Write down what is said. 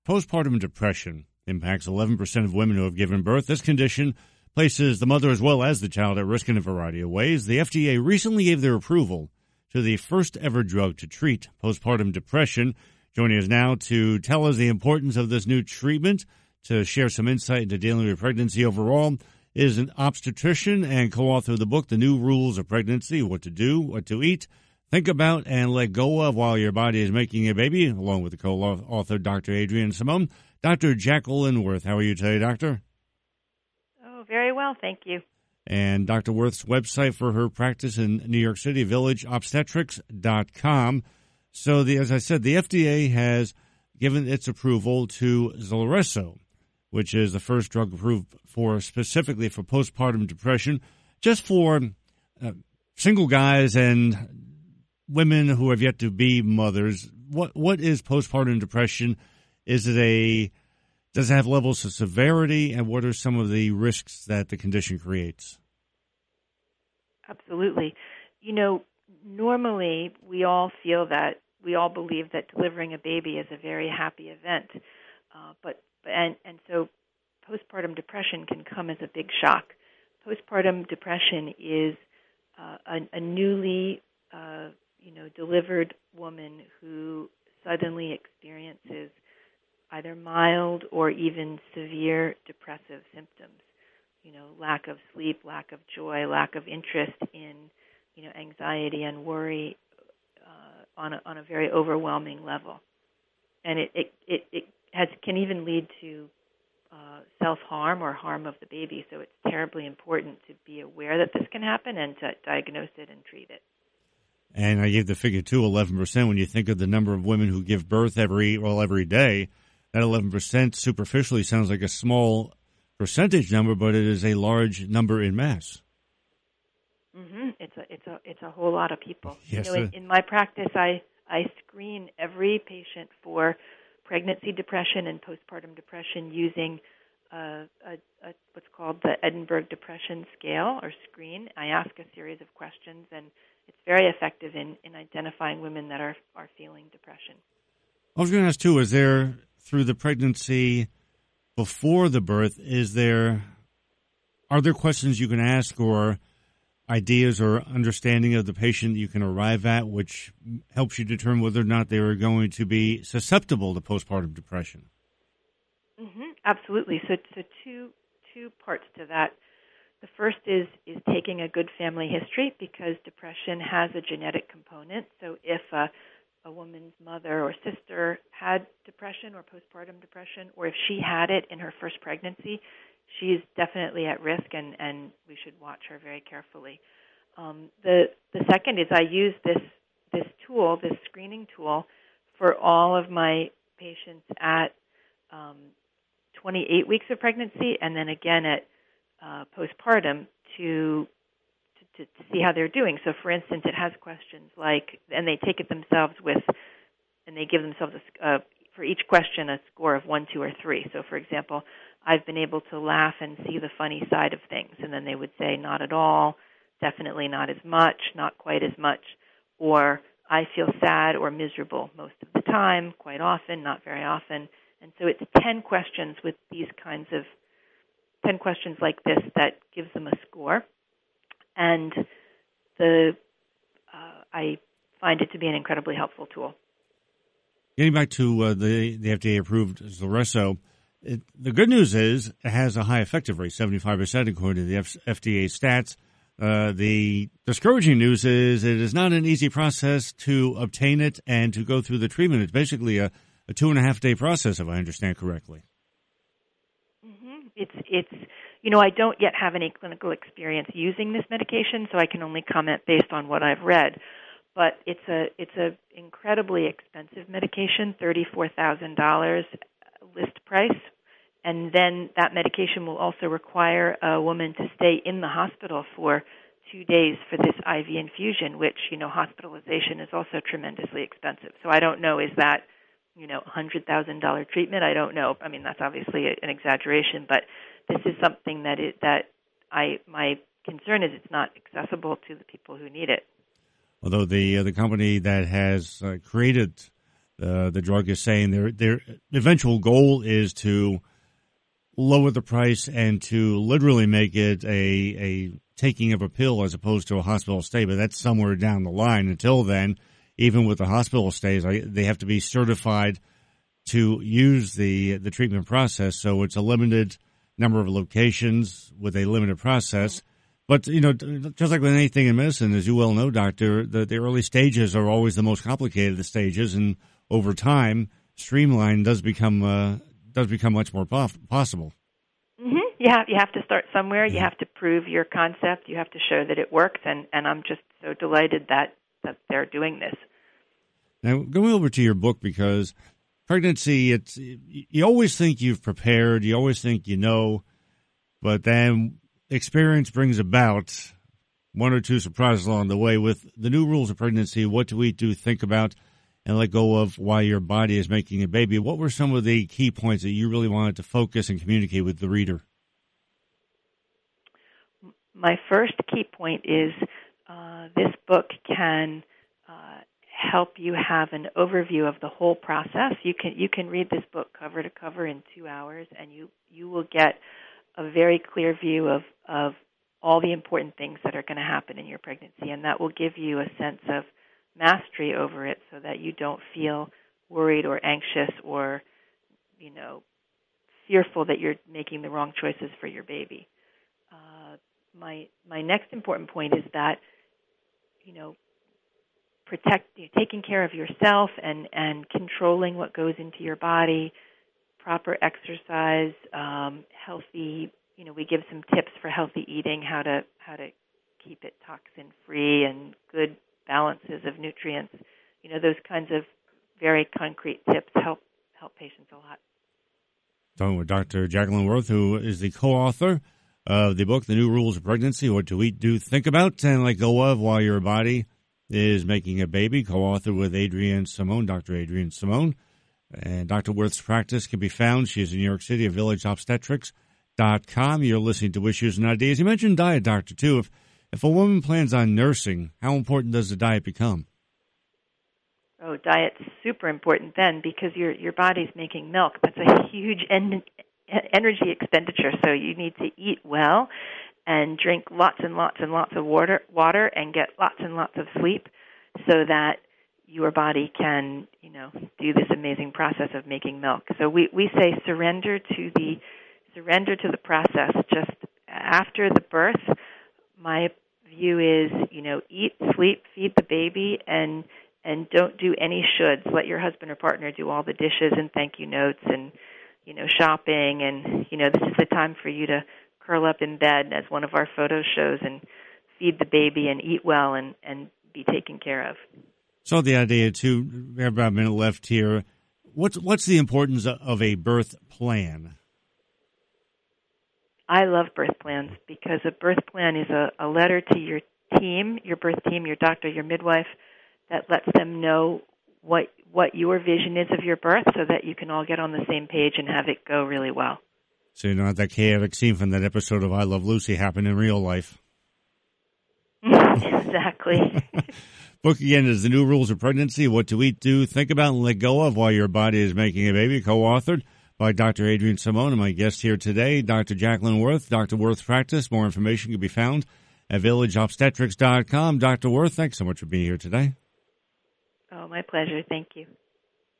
Postpartum depression impacts 11% of women who have given birth. This condition places the mother as well as the child at risk in a variety of ways. The FDA recently gave their approval to the first ever drug to treat postpartum depression. Joining us now to tell us the importance of this new treatment, to share some insight into dealing with pregnancy overall, is an obstetrician and co-author of the book, The New Rules of Pregnancy, What to Do, What to Eat, Think About, and Let Go of While Your Body is Making a Baby, along with the co-author, Dr. Adrienne Simone. Dr. Jacqueline Worth, how are you today, doctor? Oh, very well, thank you. And Dr. Worth's website for her practice in New York City, villageobstetrics.com. So, as I said, the FDA has given its approval to Zulresso, which is the first drug approved specifically for postpartum depression, just for single guys and women who have yet to be mothers. What is postpartum depression? Does it have levels of severity, and what are some of the risks that the condition creates? Absolutely. Normally we all believe that delivering a baby is a very happy event, and so postpartum depression can come as a big shock. Postpartum depression is a newly delivered woman who suddenly experiences either mild or even severe depressive symptoms. Lack of sleep, lack of joy, lack of interest in, anxiety and worry on a very overwhelming level, and it can even lead to self-harm or harm of the baby. So it's terribly important to be aware that this can happen and to diagnose it and treat it. And I gave the figure too, 11%. When you think of the number of women who give birth every day, that 11% superficially sounds like a small percentage number, but it is a large number in mass. Mm-hmm. It's a whole lot of people. Yes, in my practice, I screen every patient for pregnancy depression and postpartum depression using what's called the Edinburgh Depression Scale or screen. I ask a series of questions, and it's very effective in identifying women that are feeling depression. I was going to ask too, is there, through the pregnancy before the birth, are there questions you can ask or ideas or understanding of the patient you can arrive at, which helps you determine whether or not they are going to be susceptible to postpartum depression? Mm-hmm, absolutely. So two parts to that. The first is taking a good family history, because depression has a genetic component. So if a woman's mother or sister had depression or postpartum depression, or if she had it in her first pregnancy, she's definitely at risk, and we should watch her very carefully. The second is I use this tool, this screening tool, for all of my patients at 28 weeks of pregnancy, and then again at postpartum to see how they're doing. So, for instance, it has questions like, and they take it themselves and they give themselves for each question a score of 1, 2, or 3. So, for example, I've been able to laugh and see the funny side of things, and then they would say not at all, definitely not as much, not quite as much, or I feel sad or miserable most of the time, quite often, not very often. And so it's 10 questions with these kinds of 10 questions like this that gives them a score. And I find it to be an incredibly helpful tool. Getting back to the FDA-approved Zulresso, the good news is it has a high effective rate, 75% according to the FDA stats. The discouraging news is it is not an easy process to obtain it and to go through the treatment. It's basically a 2.5-day process, if I understand correctly. Mm-hmm. It's I don't yet have any clinical experience using this medication, so I can only comment based on what I've read. But it's a incredibly expensive medication, $34,000 list price, and then that medication will also require a woman to stay in the hospital for 2 days for this IV infusion, which, hospitalization is also tremendously expensive. So I don't know, is that, $100,000 treatment? I don't know. I mean, that's obviously an exaggeration, but this is something my concern is it's not accessible to the people who need it. Although the company that has created The drug is saying their eventual goal is to lower the price and to literally make it a taking of a pill as opposed to a hospital stay, but that's somewhere down the line. Until then, even with the hospital stays, they have to be certified to use the treatment process. So it's a limited number of locations with a limited process. But, just like with anything in medicine, as you well know, doctor, the early stages are always the most complicated of the stages, and over time, streamline does become much more possible. Mm-hmm. You have to start somewhere. You have to prove your concept. You have to show that it works, and I'm just so delighted that they're doing this. Now, going over to your book, because pregnancy, you always think you've prepared, you always think you know, but then experience brings about one or two surprises along the way. With the new rules of pregnancy, what do we do, think about, and let go of while your body is making a baby? What were some of the key points that you really wanted to focus and communicate with the reader? My first key point is this book can help you have an overview of the whole process. You can read this book cover to cover in 2 hours, and you will get a very clear view of all the important things that are going to happen in your pregnancy, and that will give you a sense of mastery over it so that you don't feel worried or anxious or, fearful that you're making the wrong choices for your baby. My next important point is that, taking care of yourself and controlling what goes into your body, proper exercise, healthy, we give some tips for healthy eating, how to keep it toxin free and good balances of nutrients. Those kinds of very concrete tips help patients a lot. Talking with Dr. Jacqueline Wirth, who is the co-author of the book, The New Rules of Pregnancy, What to Eat, Do, Think About, and Let Go Of While Your Body is Making a Baby, co-author with Adrienne Simone, Dr. Adrienne Simone. And Dr. Wirth's practice can be found. She is in New York City at villageobstetrics.com. You're listening to Issues and Ideas. You mentioned diet, doctor, too. If a woman plans on nursing, how important does the diet become? Oh, diet's super important then, because your body's making milk. That's a huge energy expenditure, so you need to eat well and drink lots and lots and lots of water and get lots and lots of sleep so that your body can, do this amazing process of making milk. So we say surrender to the process. Just after the birth, my view is, eat, sleep, feed the baby, and don't do any shoulds. Let your husband or partner do all the dishes and thank you notes and, shopping. And, this is the time for you to curl up in bed, as one of our photos shows, and feed the baby and eat well and be taken care of. So the idea, too, we have about a minute left here. What's the importance of a birth plan? I love birth plans because a birth plan is a letter to your team, your birth team, your doctor, your midwife, that lets them know what your vision is of your birth so that you can all get on the same page and have it go really well. So you don't have that chaotic scene from that episode of I Love Lucy happen in real life. Exactly. Book again is The New Rules of Pregnancy, What to Eat, Do, Think About, and Let Go Of While Your Body is Making a Baby, co-authored by Dr. Adrienne Simone. And my guest here today, Dr. Jacqueline Wirth, Dr. Wirth's practice. More information can be found at villageobstetrics.com. Dr. Wirth, thanks so much for being here today. Oh, my pleasure. Thank you.